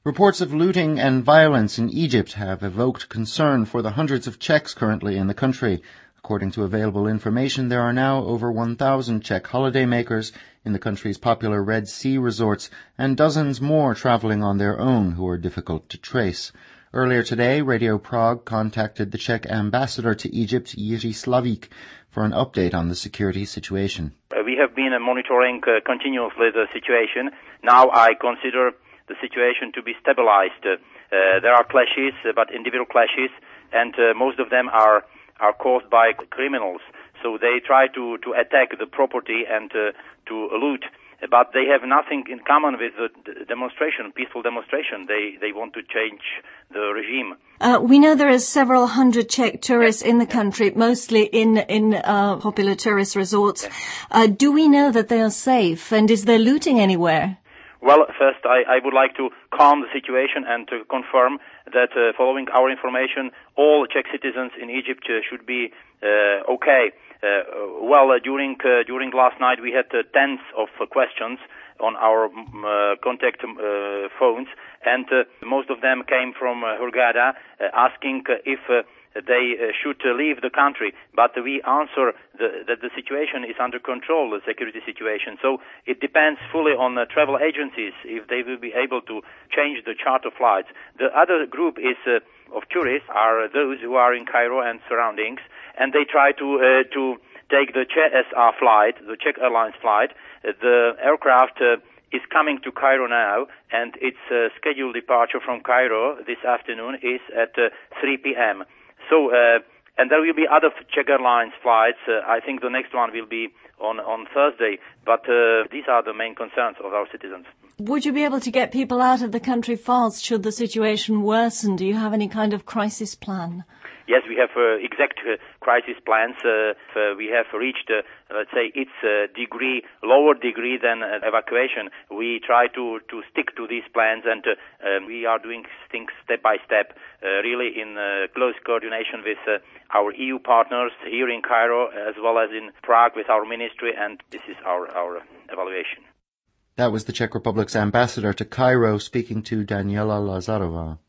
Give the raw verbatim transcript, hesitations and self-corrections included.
Reports of looting and violence in Egypt have evoked concern for the hundreds of Czechs currently in the country. According to available information, there are now over one thousand Czech holidaymakers in the country's popular Red Sea resorts and dozens more traveling on their own who are difficult to trace. Earlier today, Radio Prague contacted the Czech ambassador to Egypt, Jiří Slavík, for an update on the security situation. Uh, we have been uh, monitoring uh, continuously the situation. Now I consider the situation to be stabilized. Uh, uh, there are clashes, uh, but individual clashes, and uh, most of them are are caused by criminals. So they try to, to attack the property and uh, to loot, but they have nothing in common with the demonstration, peaceful demonstration. They they want to change the regime. Uh, we know there are several hundred Czech tourists in the country, mostly in in uh, popular tourist resorts. Uh, do we know that they are safe, and is there looting anywhere? Well, first, I, I would like to calm the situation and to confirm that uh, following our information, all Czech citizens in Egypt uh, should be uh, okay. Uh, well, uh, during uh, during last night, we had uh, tens of uh, questions on our uh, contact uh, phones, and uh, most of them came from uh, Hurghada, uh, asking uh, if uh, they uh, should uh, leave the country. But we answer the, that the situation is under control, the security situation. So it depends fully on uh, travel agencies if they will be able to change the charter flights. The other group is uh, of tourists are those who are in Cairo and surroundings, and they try to uh, to take the C S R flight, the Czech Airlines flight. Uh, the aircraft uh, is coming to Cairo now, and its uh, scheduled departure from Cairo this afternoon is at uh, three p.m. So, uh, and there will be other Czech Airlines flights. Uh, I think the next one will be on, on Thursday. But uh, these are the main concerns of our citizens. Would you be able to get people out of the country fast should the situation worsen? Do you have any kind of crisis plan? Yes, we have uh, exact uh, crisis plans. Uh, uh, we have reached, uh, let's say, its uh, degree, lower degree than uh, evacuation. We try to, to stick to these plans, and uh, um, we are doing things step by step, uh, really in uh, close coordination with uh, our E U partners here in Cairo, as well as in Prague with our ministry, and this is our, our evaluation. That was the Czech Republic's ambassador to Cairo speaking to Daniela Lazarova.